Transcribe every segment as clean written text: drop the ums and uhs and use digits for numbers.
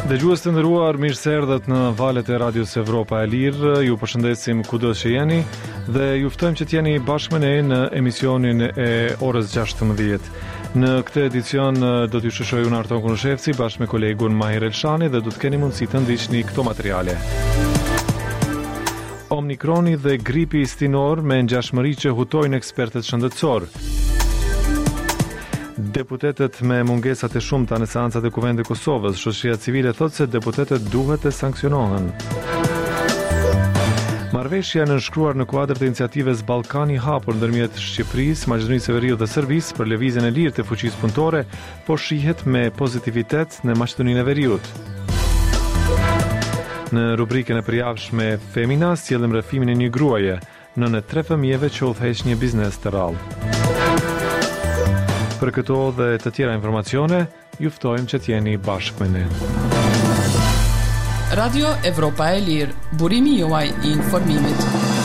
Dëgjues të nderuar, mirë se erdhët në valët e Radios Evropa e Lirë. Ju përshëndesim kudo që jeni dhe ju ftojmë që t'jeni bashkë me ne në emisionin e orës 16. Në këtë edicion do t'ju shoqëroj unë Arton Kunushevci bashkë me kolegun Mahir Elshani dhe do të keni mundësi të ndiqni këto materiale. Omnikroni dhe gripi stinor me ngjashmëri që hutojnë ekspertët shëndetësor. Deputetët me mungesat e shumta në seancat e Kuvendit të Kosovës, shoqëria civile thotë se deputetët duhet të sanksionohen. Marrëveshja nënshkruar në kuadër të iniciativës Ballkani i hapur ndërmjet Shqipërisë, Maqedonisë së Veriut dhe Serbisë për lëvizjen e lirë të fuqisë punëtore, po shihet me pozitivitet në Maqedoninë e Veriut. Në rubrikën e përjavshme Femina, sjellim rrëfimin e një gruaje, nënë 3 fëmijëve që udhëheq një biznes të rrallë. Për këto dhe të tjera informacione, ju ftojmë që t'jeni bashkë me ne. Radio Evropa e Lirë, burimi juaj i informimit.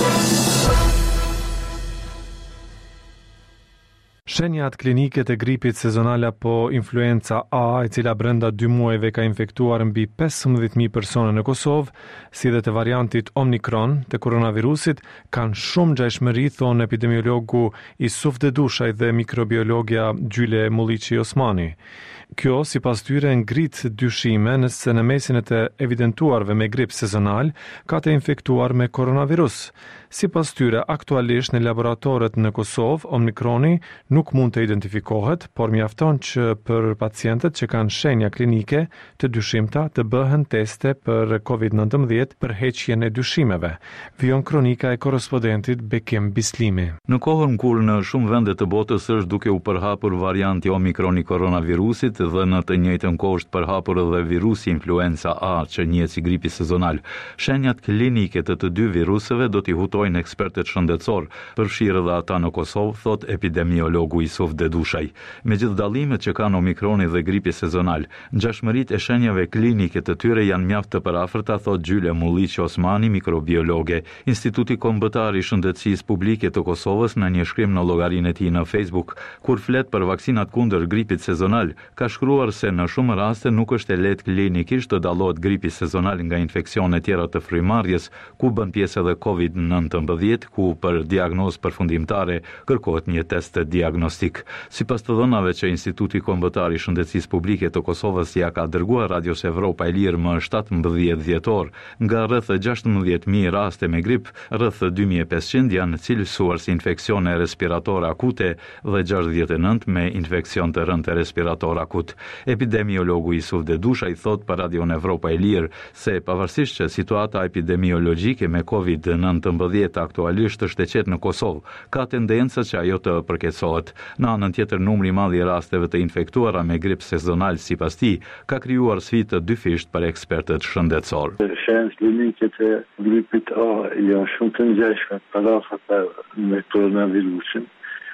Shenjat klinike të gripit sezonal apo influenca A, e cila brenda 2 muajve ka infektuar mbi 15.000 persone në Kosovë, si dhe të variantit Omnikron të koronavirusit, kanë shumë ngjashmëri, thonë epidemiologu Isuf Dedushaj dhe mikrobiologja Gjyle Mulliqi Osmani. Kjo, sipas tyre, ngrit dyshime nëse në mesin e të evidentuarve me grip sezonal ka të infektuar me koronavirus. Sipas tyre, aktualisht në laboratoret në Kosovë, Omnikroni nuk mund të identifikohet, por mjafton që për pacientët që kanë shenja klinike të dyshimta të bëhen teste për COVID-19 për heqjen e dyshimeve. Vijon kronika e korrespondentit Bekim Bislimi. Në kohën kur në shumë vende të botës është duke u përhapur varianti Omikron i koronavirusit dhe në të njëjtën kohë është përhapur edhe virusi influenca A që njihet si gripi sezonal, shenjat klinike të të dy viruseve do t'i hutojnë ekspertët shëndetësor, përfshirë edhe ata në Kosovë, thot epidemiologu Isuf Dedushaj. Megjithë dallimet që kanë Omikroni dhe gripi sezonal, ngjashmëritë e shenjave klinike të tyre janë mjaft të parafërta, thot Gjyle Mulliqi Osmani, mikrobiologe. Instituti Kombëtar i Shëndetësisë Publike të Kosovës në një shkrim në llogarinë e tij në Facebook, kur flet për vaksinat kundër gripit sezonal, ka shkruar se në shumë raste nuk është e lehtë klinikisht të dallohet gripi sezonal nga infeksione tjera të frymarrjes, ku bën pjesë edhe COVID-19, ku për diagnozë përfundimtare kërkohet një test diagnostik. Sipas të dhënave që Instituti Kombëtar i Shëndetësisë Publike të Kosovës ja ka dërguar Radios Evropa e Lirë më 17 dhjetor, nga rreth 16.000 raste me grip, rreth 2.500 janë cilësuar si infeksione respiratore akute dhe 69 me infeksion të rëndë respirator akut. Epidemiologu Isuf Dedushaj thot për Radion Evropa e Lirë se pavarësisht që situata epidemiologjike me COVID-19 aktualisht është e qetë në Kosovë, ka tendenca që ajo të përkeqësohet. Në anën tjetër, numri i madh i rasteve të infektuara me grip sezonal sipas tij ka krijuar sfidë të dyfisht për ekspertët shëndetësor. Shenjat klinike të gripit A janë shumë të ngjashme parafata me koronavirusin.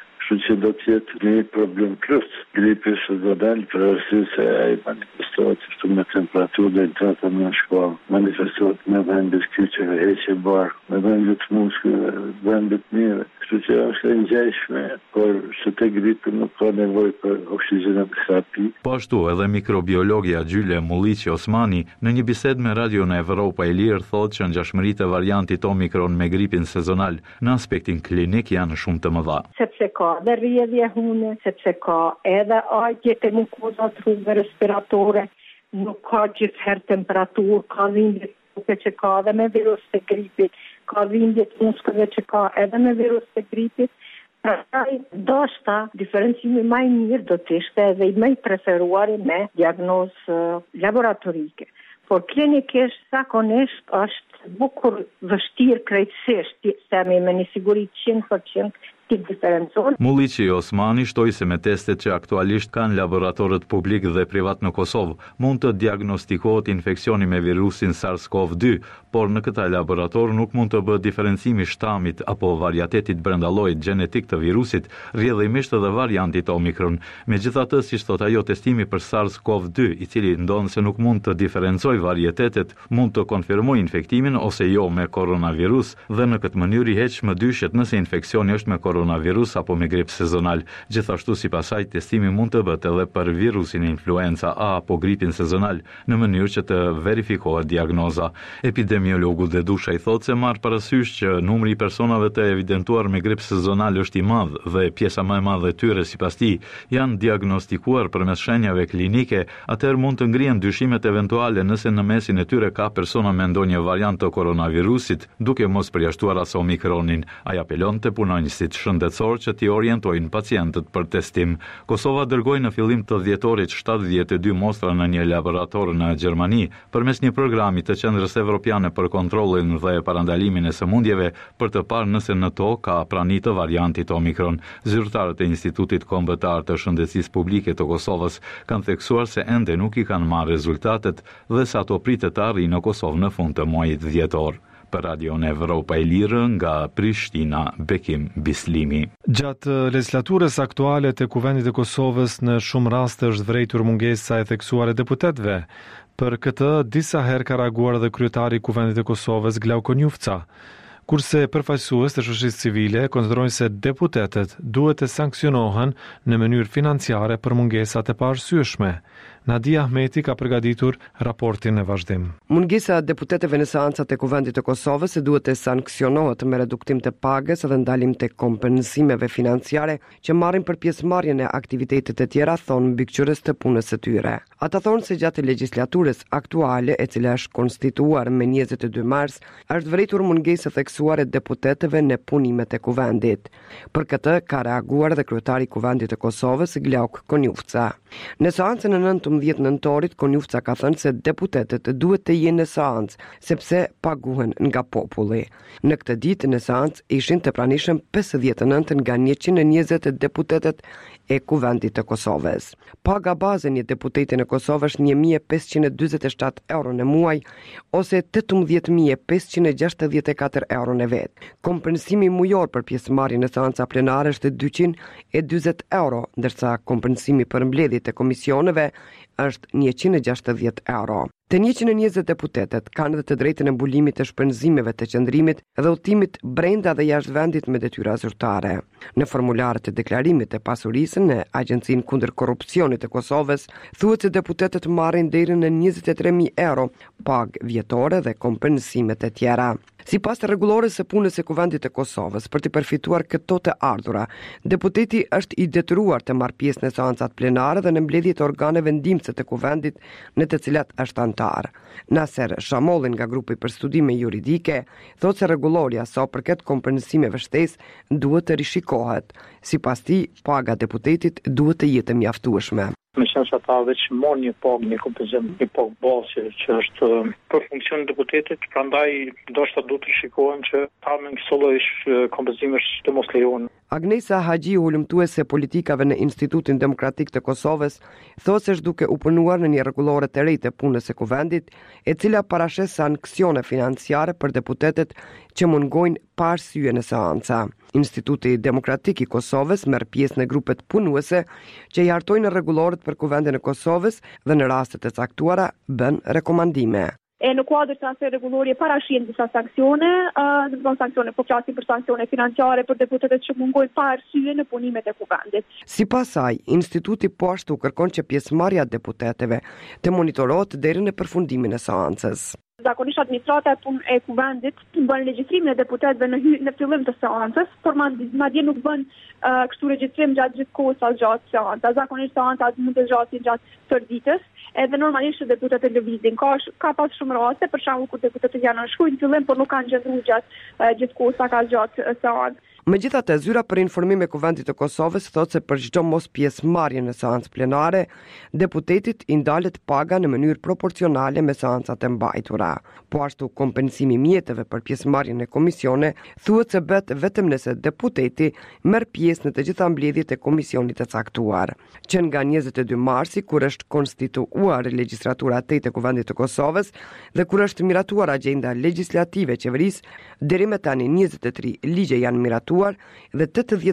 Që do të jetë një problem plus. Gripi sezonal për arsye se ai manifestohet ashtu me temperaturë dhe intrata në shkollë, manifestohet me vende kyçeve, heqje bark, me vende të muskujve, vende të mire. Kështu që është e ngjashme, por se te gripi nuk ka nevojë për oksigjenoterapi. Po ashtu edhe mikrobiologja Gjyle Mulliqi Osmani në një bisedë me Radion Evropa e Lirë thotë që ngjashmëritë e variantit Omikron me gripin sezonal në aspektin klinik janë shumë të mëdha. Sepse ka dhe rrjedhje hune, sepse ka edhe ajtje të mukozat rrugëve respiratore, nuk ka gjithherë temperaturë, ka dhimbje që ka edhe me virus të gripit, ka dhimbje të muskujve që ka edhe me virus të gripit. Prandaj, ndoshta diferencimi më i mirë do të ishte edhe më i preferuar me diagnozë laboratorike. Por klinikisht zakonisht është bukur vështirë krejtësisht, themi me një siguri 100% Mulliqi Osmani shtoi se me testet që aktualisht kanë laboratorët publik dhe privat në Kosovë, mund të diagnostikohet infeksioni me virusin SARS-CoV-2, por në këta laborator nuk mund të bëhet diferencimi shtamit apo variatetit brenda llojit gjenetik të virusit, rrjedhimisht edhe variantit Omikron. Megjithatë, siç thot ajo, testimi për SARS-CoV-2, i cili ndon se nuk mund të diferencojë varietetet, mund të konfirmojë infektimin infektimin ose jo me koronavirus dhe në këtë mënyrë i heq më dyshet nëse infeksioni është me koronavirus apo me grip sezonal. Gjithashtu sipas saj testimi mund të bëhet edhe për virusin e influenca A apo gripin sezonal në mënyrë që të verifikohet diagnoza. Epidemiologu Dedusha i thotë se marr parasysh që numri i personave të evidentuar me grip sezonal është i madh dhe pjesa më e madhe e tyre sipas tij janë diagnostikuar përmes shenjave klinike, atëherë mund të ngrihen dyshimet eventuale nëse në mesin e tyre ka persona me ndonjë variant të koronavirusit, duke mos përjashtuar as Omikronin. Ai apelon te punonjësit shëndetësor që t'i orientojnë pacientët për testim. Kosova dërgoi në fillim të dhjetorit 72 mostra në një laborator në Gjermani përmes një programi të Qendrës Evropiane për kontrollin dhe parandalimin e sëmundjeve për të parë nëse në to ka prani të variantit Omikron. Zyrtarët e Institutit Kombëtar të Shëndetësisë Publike të Kosovës kanë theksuar se ende nuk i kanë marrë rezultatet dhe se ato pritet të arrijnë në Kosovë në fund të muajit dhjetor. Për Radion Evropa e Lirë nga Prishtina, Bekim Bislimi. Gjatë legislaturës aktuale të Kuvendit të Kosovës në shumë raste është vërejtur mungesa e theksuar e deputetëve. Për këtë disa herë ka reaguar edhe kryetari i Kuvendit të Kosovës Glauko Njufca. Kurse përfaqësues të shoqërisë civile konsiderojnë se deputetët duhet të sankcionohen në mënyrë financiare për mungesat e paarsyeshme. Nadia Ahmeti ka përgatitur raportin në vazhdim. Mungesa e deputetëve në seancat e Kuvendit të Kosovës duhet të sankcionohet me reduktim të pagës dhe ndalim të kompensimeve financiare që marrin për pjesëmarrjen e aktivitetet e tjera, thonë mbikëqyrës të punës së tyre. Ata thonë se gjatë legjislaturës aktuale, e cila është konstituar me 22 mars, është vërejtur mungesë theksuare deputetëve në punimet e Kuvendit. Për këtë ka reaguar dhe kryetari i Kuvendit të Kosovës Glauk Konjufca. Në seancën e 19 nëntorit, Konjufca ka thënë se deputetët duhet të jenë në seancë, sepse paguhen nga populli. Në këtë ditë në seancë ishin të pranishëm 59 nga 120 deputetët e Kuvendit të Kosovës. Paga baze një deputeti në Kosovë është 1.547 euro në muaj ose 18.564 euro në vet. Kompensimi mujor për pjesëmarrjen në seanca plenare është 240 euro, ndërsa kompensimi për mbledhjet e komisioneve është 160 euro. Të 120 deputetet kanë dhe të drejtën e mbulimit të shpenzimeve të qëndrimit dhe udhëtimit brenda dhe jashtë vendit me detyra zyrtare. Në formularët e deklarimit të pasurisë në Agjencinë kundër korrupsionit të Kosovës, thuhet se deputetet marrin deri në 23.000 euro pagë vjetore dhe kompensimet e tjera. Sipas të rregullores së punës së Kuvendit të Kosovës, për të përfituar këto të ardhura, deputeti është i detyruar të marrë pjesë në seancat plenare dhe në mbledhjet e organeve ndihmëse të Kuvendit në të cilat është antar. Naser Shamollin nga grupi për studime juridike thotë se rregulloria sa përket kompensimeve shtesë duhet të rishikohet. Sipas tij, paga deputetit duhet të jetë mjaftueshme. Me qenë se ata veç morë një pagë, një kompenzim, një pagë base që është për funksionin e deputetit, prandaj ndoshta duhet të shikohen që ta me këto lloj kompenzimesh të mos lejohen. Agnesa Haxhi, hulumtuese politikave në Institutin Demokratik të Kosovës, thotë se është duke u punuar në një rregullore të re të punës së Kuvendit, e cila parashes sanksione financiare për deputetet që mungojnë pa arsye në seanca. Instituti Demokratik i Kosovës merr pjesë në grupet punuese që i hartojnë rregulloret për Kuvendin e Kosovës dhe në rastet e caktuara bën rekomandime. Në kuadër të asaj rregullorie parashihen disa sanksione, sanksione po flasim për sanksione financiare për deputetët që mungojnë pa arsye në punimet e Kuvendit. Sipas saj, instituti po ashtu kërkon që pjesëmarrja e deputetëve të monitorohet deri në përfundimin e seancës. Zakonisht administrata e Kuvendit bën regjistrimin e deputetëve në fillim të seancës, por madje nuk bën kështu regjistrim gjatë gjithë kohës së gjatë seancës. Zakonisht seancat mund të zgjasin gjatë tërditës, edhe normalisht deputetët lëvizin. Ka pas shumë raste, për shembull kur deputetët janë në shkuj në fillim, por nuk kanë qëndruar gjatë gjithë kohës sa ka gjatë seancës. Megjithatë, zyra për informim e Kuvendit të Kosovës thotë se për çdo mos pjesëmarrje në seancë plenare, deputetit i ndalet paga në mënyrë proporcionale me seancat e mbajtura. Po ashtu kompensimi mjeteve për pjesëmarrjen në komisione thuhet se bëhet vetëm nëse deputeti merr pjesë në të gjitha mbledhjet e komisionit të caktuar. Që nga 22 marsi, kur është konstituuar legjislatura e 8 e Kuvendit të Kosovës dhe kur është miratuar agjenda legjislative e qeverisë, deri më tani 23 ligje janë miratuar përjashtuar dhe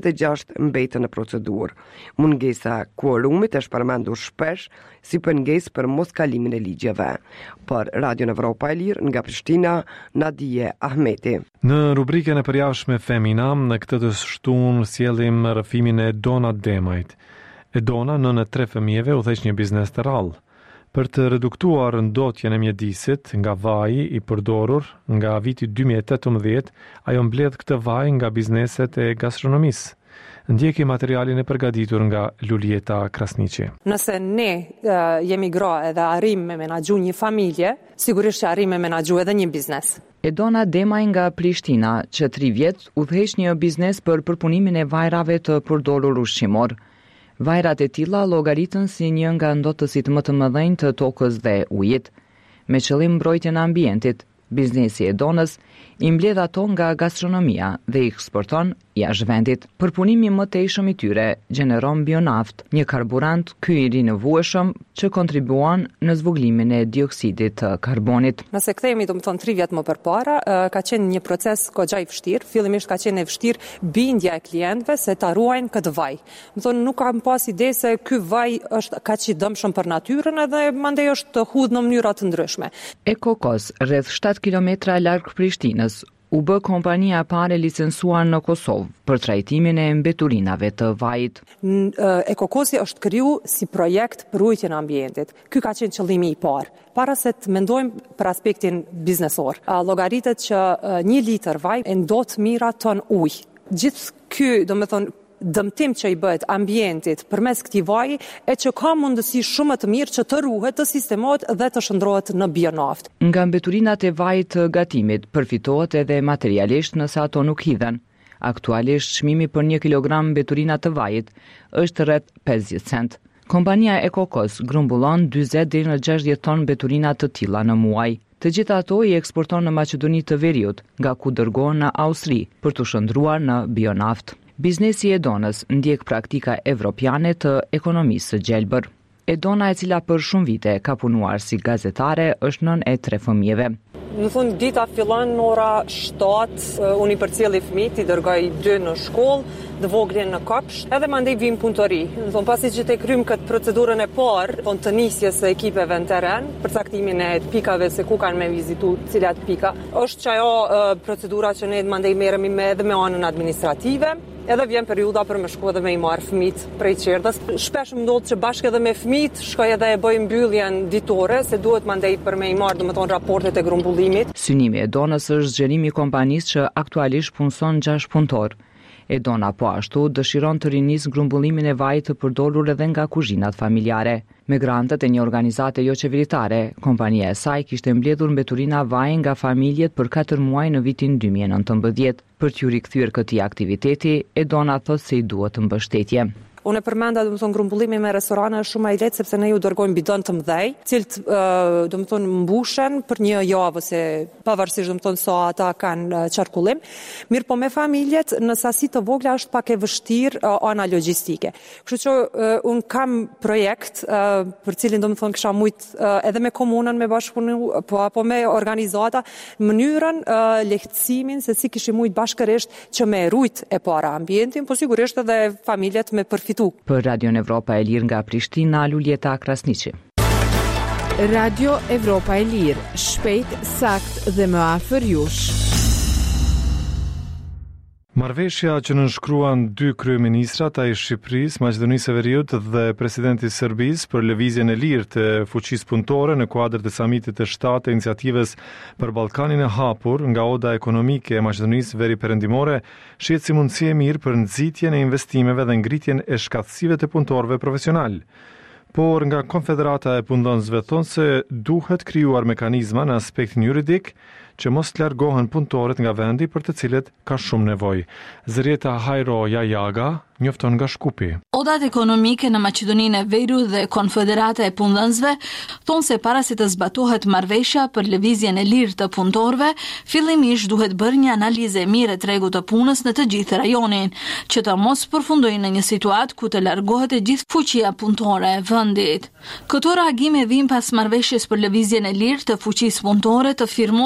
86 mbetën në procedurë. Mungesa kuorumit është përmendur shpesh si pengesë për moskalimin e ligjeve. Për Radio Evropa e Lirë nga Prishtina, Nadije Ahmeti. Në rubrikën e përjashme Femina, në këtë të shtunë sjellim rrëfimin e Edona Demajt. Edona, nënë e 3 fëmijëve, udhëheq një biznes të rrallë. Për të reduktuar ndotjen e mjedisit nga vaji i përdorur nga viti 2018, ajo mbledh këtë vaj nga bizneset e gastronomisë. Ndjeki materialin e përgatitur nga Lulieta Krasniqi. Nëse ne jemi gra edhe arrim me menaxhu një familje, sigurisht që arrim me menaxhu edhe një biznes. Edona Demaj nga Prishtina, që 3 vjet udhëheq një biznes për përpunimin e vajrave të përdorur ushqimor. Vajrat e tilla llogaritën si një nga ndotësit më të mëdhenj të tokës dhe ujit. Me qëllim mbrojtjen e ambientit, biznesi i Edonës i mbledh ato nga gastronomia dhe i eksporton jashtë vendit. Përpunimi më tejshëm i tyre gjeneron bionaft, një karburant ky i rinovueshëm që kontribuon në zvoglimin e dioksidit të karbonit. Nëse kthehemi 3 vjet më përpara, ka qenë një proces goxha i vështirë. Fillimisht ka qenë e vështirë bindja e klientëve se ta ruajnë këtë vaj. Nuk kam pas ide se ky vaj është kaq i dëmshëm për natyrën edhe mandej është të hudhur në mënyra të ndryshme. Ekokos, rreth 7 kilometra larg Prishtinës, u bë kompania e parë licencuar në Kosovë për trajtimin e mbeturinave të vajit. Ekokosi është kriju si projekt për ruajtjen e ambientit. Ky ka qenë qëllimi i parë. Para se të mendojmë për aspektin biznesor, llogaritet që 1 litër vaj e ndot mijëra ton ujë. Gjithë ky, dëmtim që i bëhet ambientit përmes këtij vaji e që ka mundësi shumë të mirë që të ruhet, të sistemohet dhe të shndrohet në bionaft. Nga mbeturinat e vajit të gatimit përfitohet edhe materialisht nëse ato nuk hidhen. Aktualisht çmimi për 1 kilogram mbeturina të vajit është rreth 50 cent. Kompania Ekokos grumbullon 40 deri në 60 ton mbeturina të tilla në muaj. Të gjitha ato i eksporton në Maqedoni të Veriut, nga ku dërgohen në Austri për të shndruar në bionaft. Biznesi i Edonës ndjek praktika evropiane të ekonomisë së gjelbër. Edona, e cila për shumë vite ka punuar si gazetare, është nën e 3 fëmijëve. Në fund dita fillon në ora 7, unë i përcjelli fëmijët, i dërgoj 2 në shkollë, të voglin në kopsh, edhe mandej vim punëtori. Pasi që të krym këtë procedurën e parë, të nisjes së ekipeve në teren, për caktimin e pikave se ku kanë me vizitu cilat pika, është që ajo procedura që ne mandej merremi edhe me anën administrative. Edhe vjen periudha për me shku edhe me i marë fëmijët prej qerdës. Shpesh më ndodh që bashkë edhe me fëmijët shkoj edhe e bëj mbylljen ditore, se duhet mandej për me i marë raportet e grumbullimit. Synimi i Edonës është zgjerimi i kompanisë që aktualisht punson 6 punëtor. Edona po ashtu dëshiron të rinisë grumbullimin e vajit të përdorur edhe nga kuzhinat familjare. Me grantet e një organizate jo qeveritare, kompania e saj kishte mbledhur mbeturina vaj nga familjet për 4 muaj në vitin 2019. Për t'ju rikthyer këtij aktiviteti, Edona thotë se i duhet mbështetje. Unë e përmenda grumbullimin me restorane është shumë i lehtë sepse ne ju dërgojmë bidon të mëdhej, cilët mbushen për 1 javë se pavarësisht sa ata kanë qarkullim. Mirë, po me familjet në sasi të vogla është pak e vështirë ana logjistike. Kështu që unë kam projekt për cilin kisha mujt edhe me komunën me bashkëpunu, apo me organizata, mënyrën lehtësimin se si kishim mujt bashkërisht që me rujt e para ambientin, po sigurisht edhe familjet me përfitu. Për Radio Evropa e Lirë nga Prishtina, Lulieta Krasniqi. Radio Evropa e Lirë, shpejt, sakt dhe më afër jush. Marrëveshja që nënshkruan 2 kryeministrat, ai i Shqipërisë, Maqedonisë së Veriut dhe presidenti i Serbisë për lëvizjen e lirë të fuqisë punëtore në kuadër të samitit të 7 të iniciativës për Ballkanin e hapur nga oda ekonomike e Maqedonisë Veriperëndimore, shihet si mundësi e mirë për nxitjen e investimeve dhe ngritjen e shkatësive të punëtorëve profesional. Por nga Konfederata e Punëdhënësve thonë se duhet krijuar mekanizma në aspektin juridik që mos të largohen punëtorët nga vendi për të cilët ka shumë nevojë. Zërieta Hajro Jajaga njofton nga Shkupi. Odat ekonomike në Maqedoninë e Veriut dhe Konfederata e Punëdhënësve thonë se para se të zbatohet marrëveshja për lëvizjen e lirë të punëtorëve, fillimisht duhet bërë një analizë e mirë e tregut të punës në të gjithë rajonin, që të mos përfundojë në një situatë ku të largohet e gjithë fuqia punëtore e vendit. Këto reagime vijnë pas marrëveshjes për lëvizjen e lirë të fuqisë punëtore të firmosur nga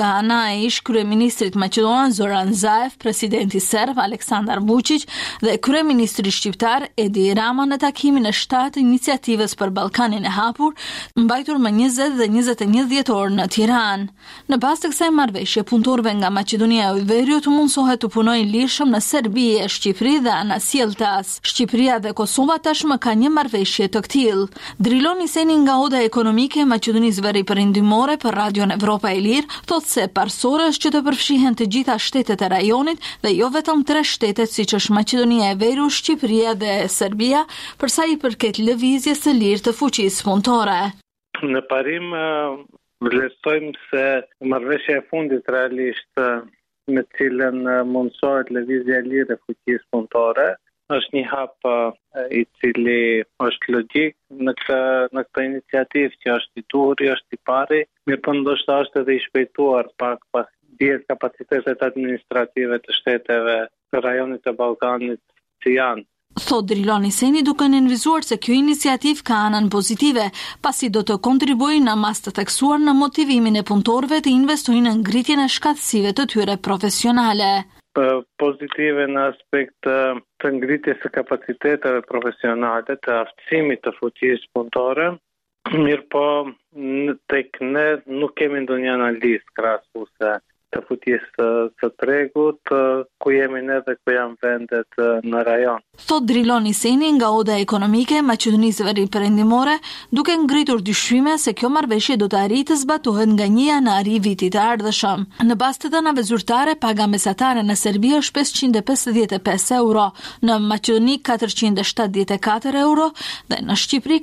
nga ana e ish kryeministrit maqedonan Zoran Zaev, presidenti serb Aleksandar Vučić dhe kryeministri shqiptar Edi Rama në takimin e 7 iniciativës për Ballkanin e hapur, mbajtur më 20 dhe 21 dhjetor në Tiranë. Në bazë të kësaj marrëveshje, punëtorëve nga Maqedonia e Veriut mundsohet të punojnë lirshëm në Serbi, Shqipëri dhe anasjelltas. Shqipëria dhe Kosova tashmë ka një marrëveshje të tillë. Drilon Iseni nga Oda Ekonomike e Maqedonisë Veriperëndimore për Radion Evropa e Lirë thotë se parsore është që të përfshihen të gjitha shtetet e rajonit dhe jo vetëm 3 shtetet siç është Maqedonia e Veriut, Shqipëria dhe Serbia, për sa i përket lëvizjes së lirë të fuqisë punëtore. Në parim vlerësojmë se marrëveshja e fundit realisht me cilën mundsohet lëvizja e lirë e fuqisë punëtore është një hap i cili është logjik në këtë iniciativë që është i duhur, është i pari, mirëpo ndoshta është edhe i shpejtuar pak pas dihet kapacitetet administrative të shteteve të rajonit të Ballkanit që janë. Thot Drilon Iseni duke nënvizuar se kjo iniciativë ka anën pozitive, pasi do të kontribuojë në mas të theksuar në motivimin e punëtorëve të investojnë në ngritjen e shkatësive të tyre profesionale. Pozitive në aspekt të ngritjes së kapaciteteve profesionale, të aftësimit të fuqisë punëtore, mirëpo tek ne nuk kemi ndonjë analizë krahasuese të fuqisë së tregut, ku jemi ne dhe ku janë vendet në rajon. Thot Drilon Iseni nga Oda Ekonomike e Maqedonisë Veriperëndimore, duke ngritur dyshime se kjo marrëveshje do të arrijë të zbatohet nga 1 janari i vitit të ardhshëm. Në bazë të dhënave zyrtare, paga mesatare në Serbi është 555 euro, në Maqedoni 474 euro dhe në Shqipëri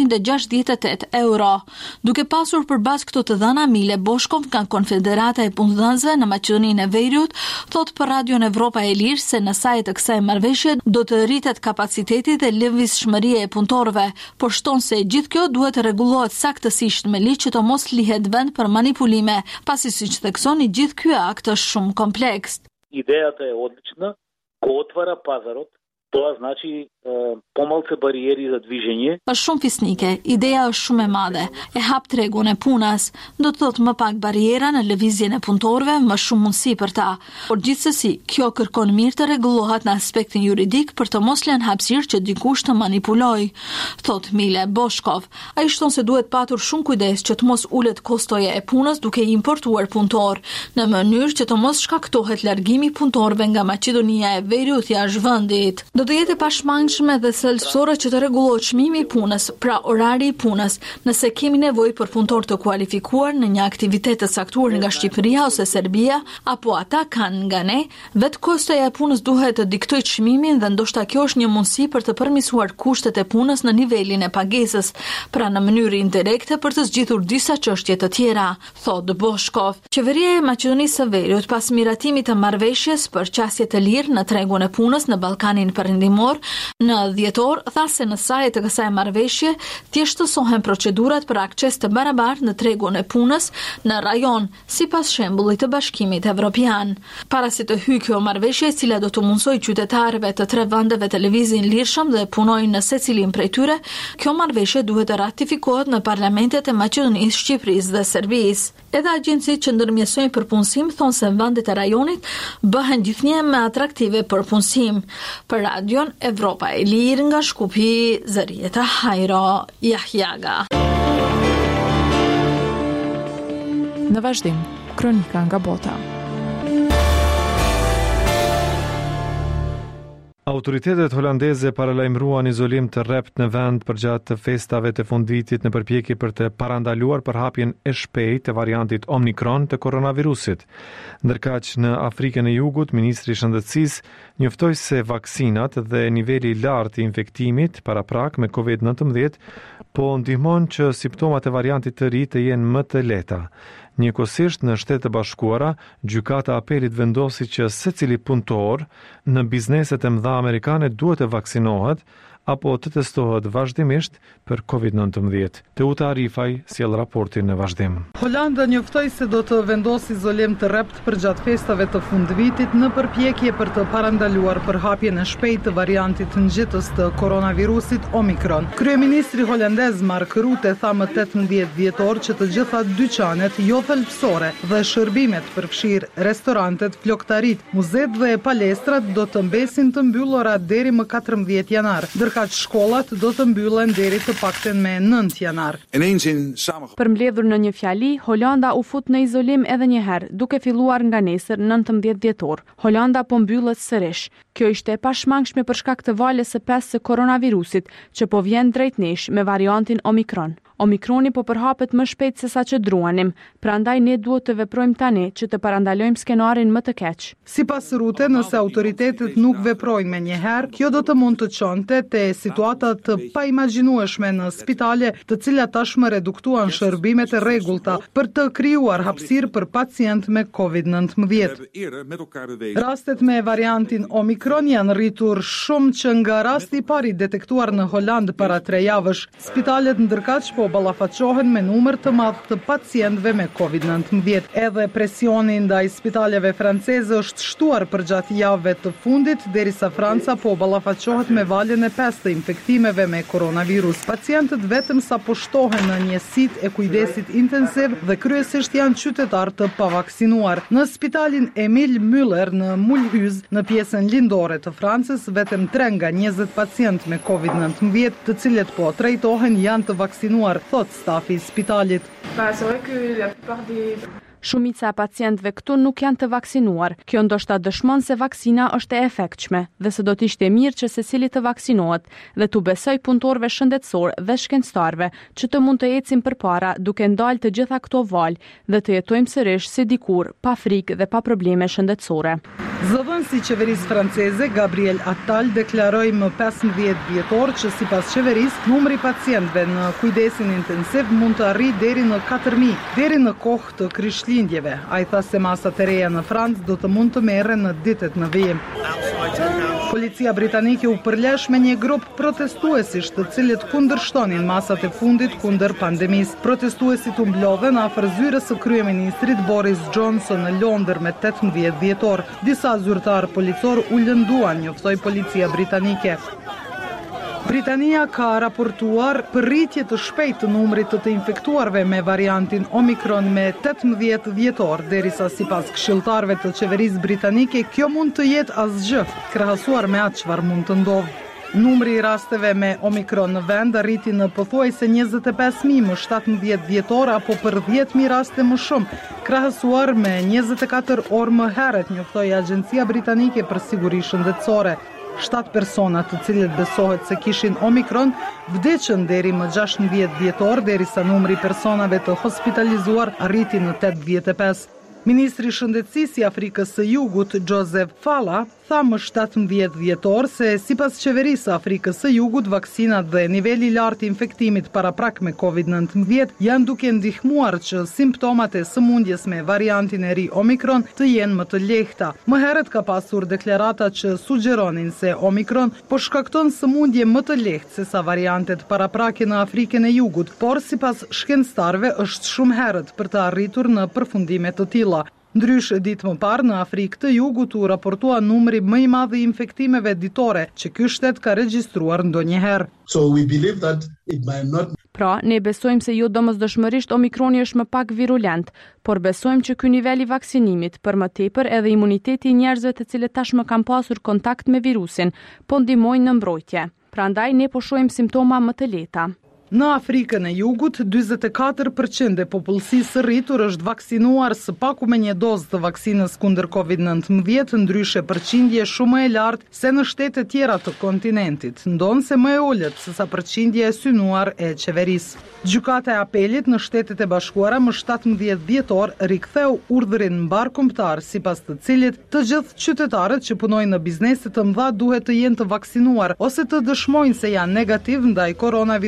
468 euro. Duke pasur përballë këto të dhëna, Mile Boshkov nga Konfederata e Punëdhënësve në Maqedoninë e Veriut thot për Radion Evropa e Lirë se në sajt të kësaj marrëveshje do të rritet kapaciteti dhe lëvizshmëria e punëtorëve, por shton se gjithë kjo duhet të rregullohet saktësisht me ligj që të mos lihet vend për manipulime, pasi siç theksoni gjithë ky akt është shumë kompleks. Идеята е отлична, го отваря пазарот. Това значи помалце бариери за движение. Është shumë fisnike, ideja është shumë e madhe. E hap tregun e punës, do të thotë më pak bariera në lëvizjen e punëtorëve, më shumë mundësi për ta. Por gjithsesi, kjo kërkon mirë të rregullohet në aspektin juridik për të mos lënë hapësirë që dikush të manipulojë, thot Mile Boshkov. Ai shton se duhet patur shumë kujdes që të mos ulet kostoja e punës duke importuar punëtor, në mënyrë që të mos shkaktohet largimi i punëtorëve nga Maqedonia e Veriut jashtë vendit. Do të jetë pashmangshme dhe thelbësore që të rregullohet çmimi i punës, pra orari i punës, nëse kemi nevojë për punëtor të kualifikuar në një aktivitet të caktuar nga Shqipëria ose Serbia, apo ata kanë nga ne, vetë kostoja e punës duhet të diktojë çmimin dhe ndoshta kjo është një mundësi për të përmirësuar kushtet e punës në nivelin e pagesës, pra në mënyrë indirekte për të zgjidhur disa çështje të tjera, thot Boshkov. Qeveria e Maqedonisë së Veriut pas miratimit të marrëveshjes për qasje të lirë në tregun e punës në Ballkanin Perëndimor, në dhjetor tha se në sajt të kësaj marrëveshje thjeshtësohen procedurat për akses të barabartë në tregun e punës në rajon, sipas shembullit të Bashkimit Evropian. Para se të hyjë kjo marrëveshje, e cila do të mundsojë qytetarëve të 3 vendeve të lëvizin lirshëm dhe punojnë në secilin prej tyre, kjo marrëveshje duhet të ratifikohet në parlamentet e Maqedonisë, Shqipërisë dhe Serbisë. Edhe agjencitë që ndërmjetësojnë për punësim thonë se vendet e rajonit bëhen gjithnjë më atraktive për punësim. Për Radion Evropa e Lirë nga Shkupi, Zërieta Hajro Jahjaga. Në vazhdim, kronika nga bota. Autoritetet holandeze paralajmëruan izolim të rrept në vend përgjatë festave të fundvitit në përpjekje për të parandaluar përhapjen e shpejtë të variantit Omicron të koronavirusit. Ndërkaq në Afrikën e Jugut, ministri i Shëndetësisë njoftoi se vaksinat dhe niveli i lartë i infektimit paraprak me COVID-19 po ndihmon që simptomat e variantit të ri të jenë më të lehta. Njëkohësisht në Shtetet e Bashkuara, gjykata e apelit vendosi që secili punëtor në bizneset e mëdha amerikane duhet të vaksinohet, apo të testohet vazhdimisht për COVID-19. Teuta Arifaj sjell raportin në vazhdim. Holanda njoftoi se do të vendosë izolim të rrept përgjatë festave të fundvitit në përpjekje për të parandaluar përhapjen e shpejtë të variantit të ngjitës të koronavirusit Omikron. Kryeministri holandez Mark Rutte tha më 18 dhjetor që të gjitha dyqanet jo thelbësore dhe shërbimet përfshirë restorantet, floktarit, muzet dhe palestrat do të mbesin të mbyllura deri më 14 janar, ndërkaq shkollat do të mbyllen deri të paktën me 9 janar. Përmbledhur në një fjali, Holanda u fut në izolim edhe një herë, duke filluar nga nesër 19 dhjetor. Holanda po mbyllet sërish. Kjo ishte e pashmangshme për shkak të valës së 5 së koronavirusit, që po vjen drejt nesh me variantin Omikron. Omikroni po përhapet më shpejt se sa që druanim, prandaj ne duhet të veprojmë tani që të parandalojmë skenarin më të keq. Sipas Rutte, nëse autoritetet nuk veprojnë me njëherë, kjo do të mund të çonte te situata të paimagjinueshme në spitale, të cilat tashmë reduktuan shërbimet e rregullta për të krijuar hapësirë për pacient me COVID-19. Rastet me variantin Omikron janë rritur shumë që nga rasti i pari detektuar në Holandë para 3 javësh. Spitalet ndërkaq po ballafaqohen me numër të madh të pacientëve me COVID-19. Edhe presioni ndaj spitaleve franceze është shtuar përgjatë javëve të fundit, derisa Franca po ballafaqohet me valën e 5 të infektimeve me koronavirus. Pacientët vetëm sa po shtohen në njësitë e kujdesit intensiv dhe kryesisht janë qytetarë të pavaksinuar. Në spitalin Emil Müller në Mulhouse, në pjesën lindore të Francës, vetëm 3 nga 20 pacientë me COVID-19, të cilët po trajtohen, janë të vaksinuar, thot stafi i spitalit. Shumica e pacientëve këtu nuk janë të vaksinuar. Kjo ndoshta dëshmon se vaksina është e efektshme dhe se do të ishte mirë që secili të vaksinohet dhe tu besoj punëtorëve shëndetësor dhe shkencëtarëve që të mund të ecim përpara duke ndalë të gjitha këto valë dhe të jetojmë sërish si dikur, pa frikë dhe pa probleme shëndetësore. Zëvendësi i qeverisë franceze Gabriel Attal deklaroi më 15 dhjetor që sipas qeverisë numri i pacientëve në kujdesin intensiv mund të arrijë deri në 4000 deri në kohë të krishtlindjeve. Ai tha se masat e reja në Francë do të mund të merren në ditët në vijim. Policia britanike u përlesh me një grup protestuesish të cilët kundërshtonin masat e fundit kundër pandemisë. Protestuesit u mblodhen afër zyrës së kryeministrit Boris Johnson në Londër me 18 dhjetor. Disa zyrtar policor u lënduan, njoftoi policia britanike. Britania ka raportuar për rritje të shpejtë të numrit të infektuarve me variantin Omikron me 18 dhjetor, derisa sipas këshilltarëve të qeverisë britanike kjo mund të jetë asgjë, krahasuar me atë çfarë mund të ndodhë. Numri i rasteve me Omikron në vend arriti në pothuajse 25.000 më 17 dhjetor apo për 10.000 raste më shumë, krahasuar me 24 orë më herët, njoftoi Agjencia Britanike për Siguri Shëndetësore. 7 persona të cilët besohet se kishin Omikron vdiqën deri më 16 dhjetor, derisa numri i personave të hospitalizuar arriti në 85. Ministri i Shëndetësisë i Afrikës së Jugut, Joseph Falla, tha më 17 dhjetor se sipas qeverisë së Afrikës së Jugut, vaksinat dhe niveli i lartë i infektimit paraprak me COVID-19 janë duke ndihmuar që simptomat e sëmundjes me variantin e ri Omikron të jenë më të lehta. Më herët ka pasur deklarata që sugjeronin se Omikron po shkakton sëmundje më të lehtë se sa variantet paraprake në Afrikën e Jugut, por sipas shkencëtarëve është shumë herët për të arritur në përfundime të tilla. Ndryshe ditë më parë në Afrikë të Jugut u raportua numri më i madh i infektimeve ditore që ky shtet ka regjistruar ndonjëherë. Pra, ne besojmë se jo domosdoshmërisht Omikroni është më pak virulent, por besojmë që ky nivel i vaksinimit, për më tepër edhe imuniteti i njerëzve të cilët tashmë kanë pasur kontakt me virusin, po ndihmojnë në mbrojtje. Prandaj ne po shohim simptoma më të lehta. Në Afrikën e Jugut, 44% e popullsisë së rritur është vaksinuar së paku me një dozë të vaksinës kundër COVID-19, ndryshe përqindje shumë e lartë se në shtete tjera të kontinentit, ndonse më e ulët se sa përqindje e synuar e qeverisë. Gjykata e apelit në Shtetet e Bashkuara më 17 dhjetor riktheu urdhrin mbarkombëtar sipas të cilit të gjithë qytetarët që punojnë në biznese të mëdha duhet të jenë të vaksinuar ose të dëshmojnë se janë negativ ndaj koronavirusit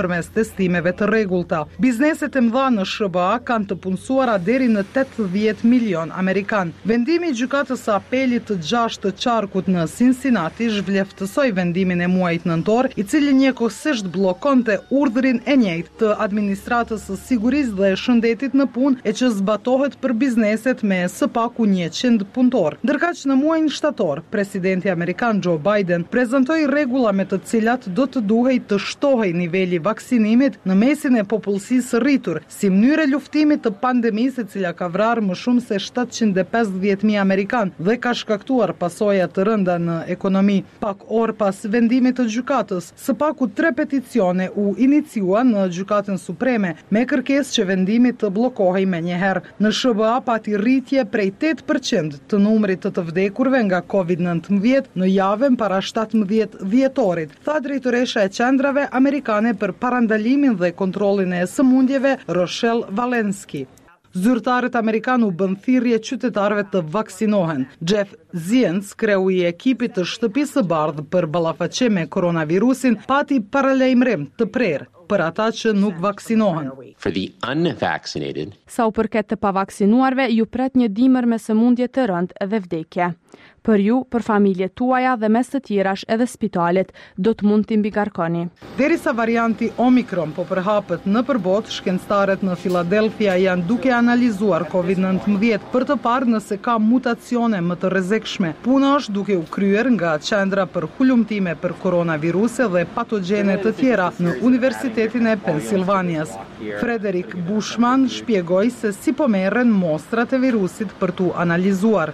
përmes testimeve të rregullta. Bizneset e mëdha në SBA kanë të punësuara deri në 80 milion amerikan. Vendimi i gjykatës së apelit të 6 të qarkut në Cincinnati zhvleftësoi vendimin e muajit nëntor, i cili njëkohësisht bllokonte urdhrin e njëjtë të administratës së sigurisë dhe shëndetit në punë e që zbatohet për bizneset me së paku 100 punëtor. Ndërkaq në muajin shtator, presidenti amerikan Joe Biden prezantoi rregulla me të cilat do të duhej të shtohej niveli vaksinimit në mesin e popullsisë rritur, si mënyrë luftimi të pandemisë e cila ka vrarë më shumë se 750.000 amerikan dhe ka shkaktuar pasoja të rënda në ekonomi. Pak orë pas vendimit të gjykatës, së paku 3 peticione u iniciuan në gjykatën supreme me kërkesë që vendimi të bllokohej menjëherë. Në SBA pati rritje prej 8% të numrit të vdekurve nga COVID-19 në javën para 17 dhjetorit, tha drejtoresha e qendrave amerikane për parandalimin dhe kontrollin e sëmundjeve Rochelle Walensky. Zyrtarët amerikanë u bën thirrje qytetarëve të vaksinohen. Jeff Zients, kreu i ekipit të Shtëpisë së Bardhë për ballafaqe me koronavirusin, pati paralajmërim të prerë për ata që nuk vaksinohen. Sa u përket të pavaksinuarve, ju pret një dimër me sëmundje të rëndë dhe vdekje. Për ju, për familjet tuaja dhe mes të tjerash edhe spitalet, do të mund t'i mbigarkoni. Derisa varianti Omicron po përhapet në përbot, shkencëtarët në Philadelphia janë duke analizuar COVID-19 për të parë nëse ka mutacione më të rrezikshme. Puna është duke u kryer nga qendra për hulumtime për koronaviruse dhe patogjene të tjera në Universitetin e Pensilvanias. Frederick Bushman shpjegoi se si po merren mostrat e virusit për t'u analizuar.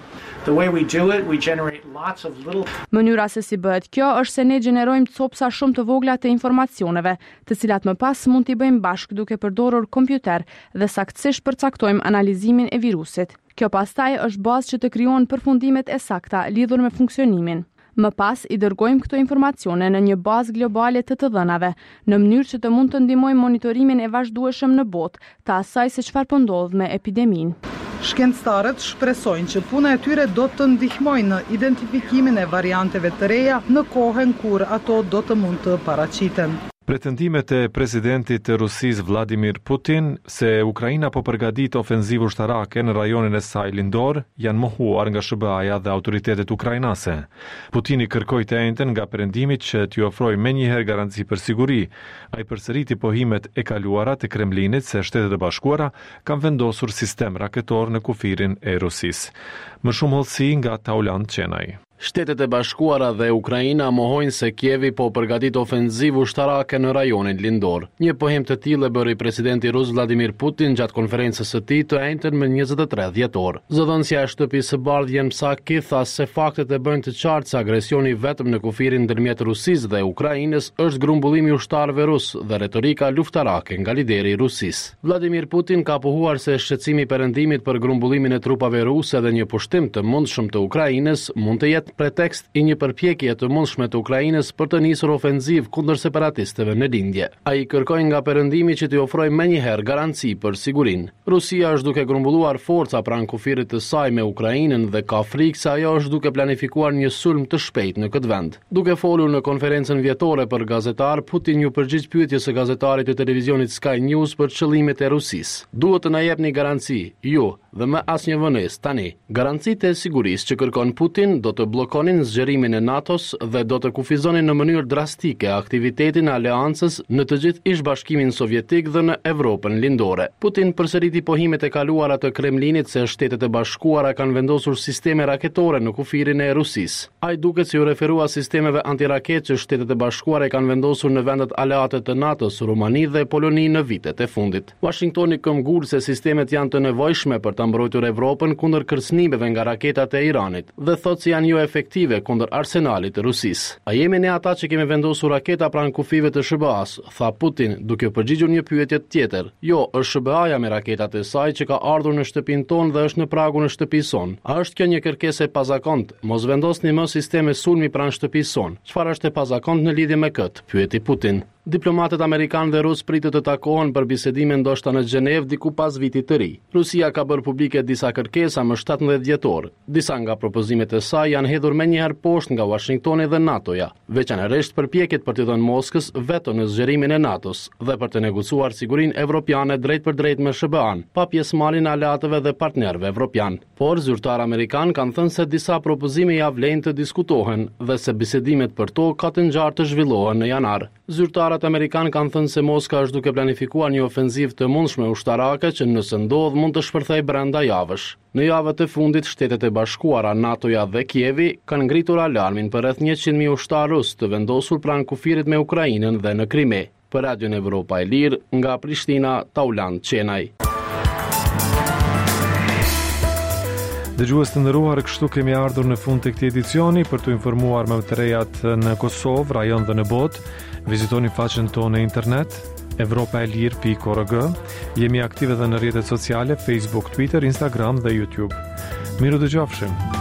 Mënyra se si bëhet kjo është se ne gjenerojmë copsa shumë të vogla të informacioneve, të cilat më pas mund t'i bëjmë bashkë duke përdorur kompjuter dhe saktësisht përcaktojmë analizimin e virusit. Kjo pastaj është bazë që të krijohen përfundimet e sakta lidhur me funksionimin. Më pas i dërgojmë këto informacione në një bazë globale të dhënave, në mënyrë që të mund të ndihmojmë monitorimin e vazhdueshëm në botë të asaj se çfarë po ndodh me epidemin. Shkencëtarët shpresojnë që puna e tyre do të ndihmojë në identifikimin e varianteve të reja në kohën kur ato do të mund të paraqiten. Pretendimet e presidentit të Rusisë Vladimir Putin se Ukraina po përgatit ofenzivë ushtarake në rajonin e saj lindor janë mohuar nga SBA-ja dhe autoritetet ukrainase. Putini kërkoi të njëjtën nga perëndimit që t'i ofrojë menjëherë garanci për siguri. Ai përsëriti pohimet e kaluara të Kremlinit se Shtetet e Bashkuara kanë vendosur sistem raketor në kufirin e Rusisë. Më shumë hollësi nga Taulant Qenaj. Shtetet e Bashkuara dhe Ukraina mohojnë se Kievi po përgatit ofenzivë ushtarake në rajonin lindor. Një pohim të tillë e bëri presidenti rus Vladimir Putin gjatë konferencës së tij të njëjtën më 23 dhjetor. Zëdhënësja e Shtëpisë së Bardhë Jen Psaki tha se faktet e bëjnë të qartë se agresioni vetëm në kufirin ndërmjet Rusisë dhe Ukrainës është grumbullimi i ushtarëve rus dhe retorika luftarake nga lideri i Rusisë. Vladimir Putin ka pohuar se shqetësimi i perëndimit për grumbullimin e trupave ruse dhe një pushtim të mundshëm të Ukrainës mund të jetë pretekst i një përpjekje të mundshme të Ukrainës për të nisur ofenzivë kundër separatistëve në lindje. Ai kërkoi nga perëndimi që t'i ofrojë menjëherë garanci për sigurinë. Rusia është duke grumbulluar forca pranë kufirit të saj me Ukrainën dhe ka frikë se ajo është duke planifikuar një sulm të shpejtë në këtë vend. Duke folur në konferencën vjetore për gazetar, Putin ju përgjigj pyetjes së gazetarit të televizionit Sky News për qëllimet e Rusisë. Duhet të na jepni garanci, ju dhe me asnjë vonesë tani. Garancitë e sigurisë që kërkon Putin do të bllokonin zgjerimin e NATO-s dhe do të kufizonin në mënyrë drastike aktivitetin e aleancës në të gjithë ish-bashkimin sovjetik dhe në Evropën lindore. Putin përsëriti pohimet e kaluara të Kremlinit se Shtetet e Bashkuara kanë vendosur sisteme raketore në kufirin e Rusisë. Ai duket se u referua sistemeve antiraketë që Shtetet e Bashkuara kanë vendosur në vendet aleate të NATO-s, Rumani dhe Poloni në vitet e fundit. Washingtoni këmbgul se sistemet janë të nevojshme për ta mbrojtur Evropën kundër kërcënimeve nga raketat e Iranit dhe thotë se janë jo efektive kundër arsenalit të Rusisë. A jemi ne ata që kemi vendosur raketa pranë kufive të SBA-s, tha Putin, duke përgjigjur një pyetje tjetër. Jo, është SBA-ja me raketat e saj që ka ardhur në shtëpinë tonë dhe është në pragun e shtëpisë sonë. A është kjo një kërkesë e pazakontë? Mos vendosni më sisteme sulmi pranë shtëpisë sonë. Çfarë është e pazakontë në lidhje me këtë? Pyeti Putin. Diplomatët amerikanë dhe rus pritet të takohen për bisedime ndoshta në Gjenevë diku pas vitit të ri. Rusia ka bërë publike disa kërkesa më 17 dhjetor. Disa nga propozimet e saj janë hedhur menjëherë poshtë nga Washingtoni dhe NATO-ja, veçanërisht përpjekjet për të dhënë Moskës veto në zgjerimin e NATO-s dhe për të negociuar sigurinë evropiane drejt për drejt me SBA-n, pa pjesëmarrjen e aleatëve dhe partnerëve evropian. Por zyrtarë amerikanë kanë thënë se disa propozime ja vlen të diskutohen dhe se bisedimet për to ka të ngjarë të zhvillohen në janar. Zyrtarët amerikanë kanë thënë se Moska është duke planifikuar një ofenzivë të mundshme ushtarake që nëse ndodh mund të shpërthejë brenda javësh. Në javët e fundit, Shtetet e Bashkuara, NATO-ja dhe Kievi kanë ngritur alarmin për rreth 100.000 ushtarë rus të vendosur pranë kufirit me Ukrainën dhe në Krime. Për Radion Evropa e Lirë, nga Prishtina, Tauland Qenaj. Dëgjues të nderuar, kështu kemi ardhur në fund të këtij edicioni. Për të informuar më të rejat në Kosovë, rajon dhe në botë, vizitoni faqen tonë në internet europaelir.org. Jemi aktive edhe në rrjetet sociale Facebook, Twitter, Instagram dhe YouTube. Miru dëgjofshim.